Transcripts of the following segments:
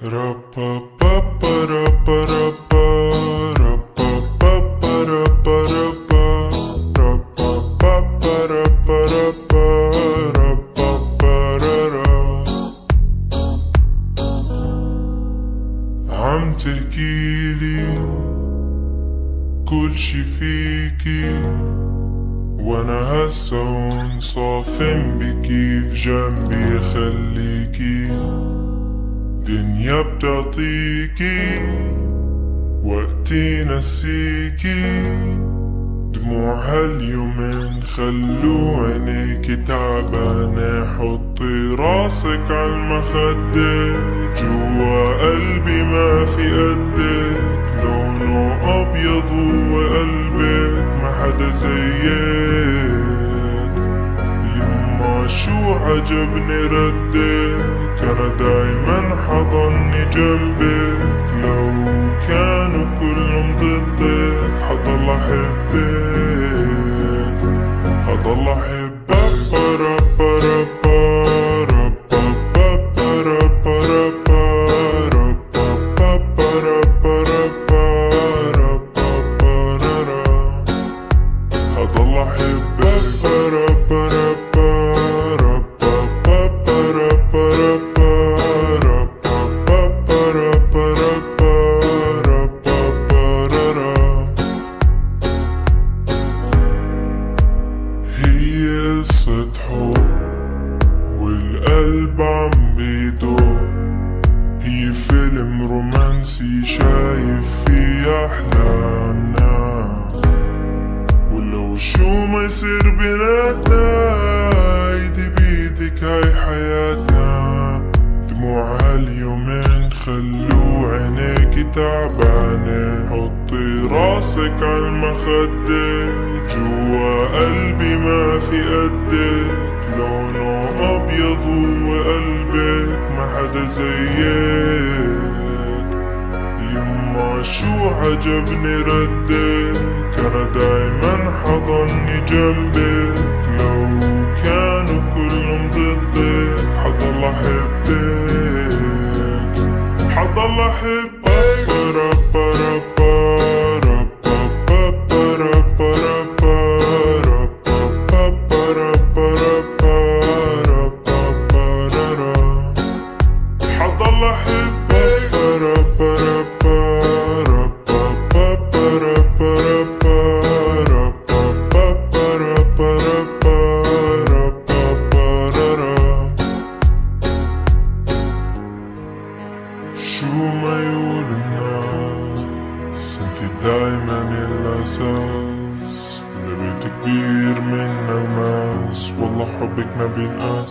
عم تحكيلي كل شي فيكي، وانا هسا هون صافن بكيف جنبي خليكي. دنيا بتعطيكي وقتي نسيكي، دموع هاليومين خلو عينيكي تعبانة. حطي راسك عالمخدة، جوا قلبي ما في قدك. لونه أبيض وقلبك ما حدا زيك. يما شو عجبني ردك، أنا دايما حضني جنبك. لو كانوا كلهم ضدك حضل أحبك، حضل أحبك. حضل هي قصة حب والقلب عم بيدور. هي فيلم رومانسي شايف فيه أحلامنا، ولو شو ما يصير بيناتنا ايدي بيدك هاي حياتنا. دموع هاليومين خلو عينيكي تعبانة. حطي راسك عالمخدة، جوا قلبي ما في قدك. لونه أبيض وقلبك ما حدا زيك. يما شو عجبني ردك، أنا دايما حضني جنبك. لو كانوا كلهم ضدك حضل أحبك، حضل أحبك. حضل شو ما يقول الناس، انتي دايما الأساس. لبيت كبير من الماس، والله حبك ما بينقاس.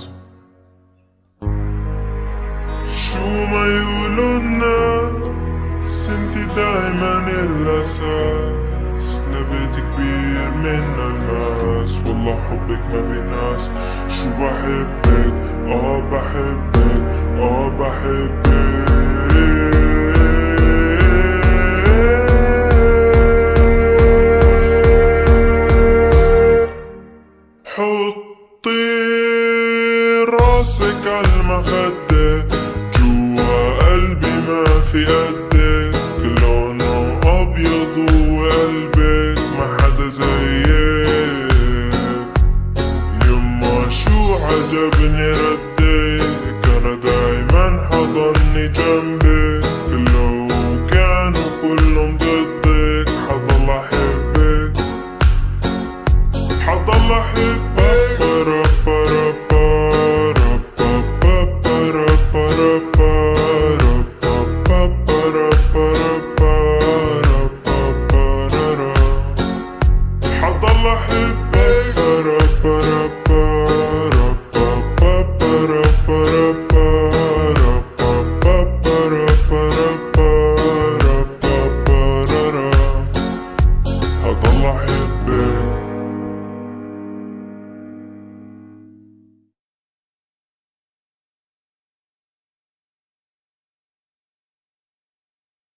شو ما يقولوا الناس، انتي دايما الأساس. لبيت كبير من الماس، والله حبك ما بينقاس. شو بحبك، بحبك، بحبك. حطي راسك عالمخدة، جوا قلبي ما في قدك. لونه أبيض وقلبك ما حدا زيك. يما شو عجبني ردك، أنا دايما حضني جنبك. لو كانوا كلهم ضدك حضل أحبك، حضل أحبك. حضل أحبك.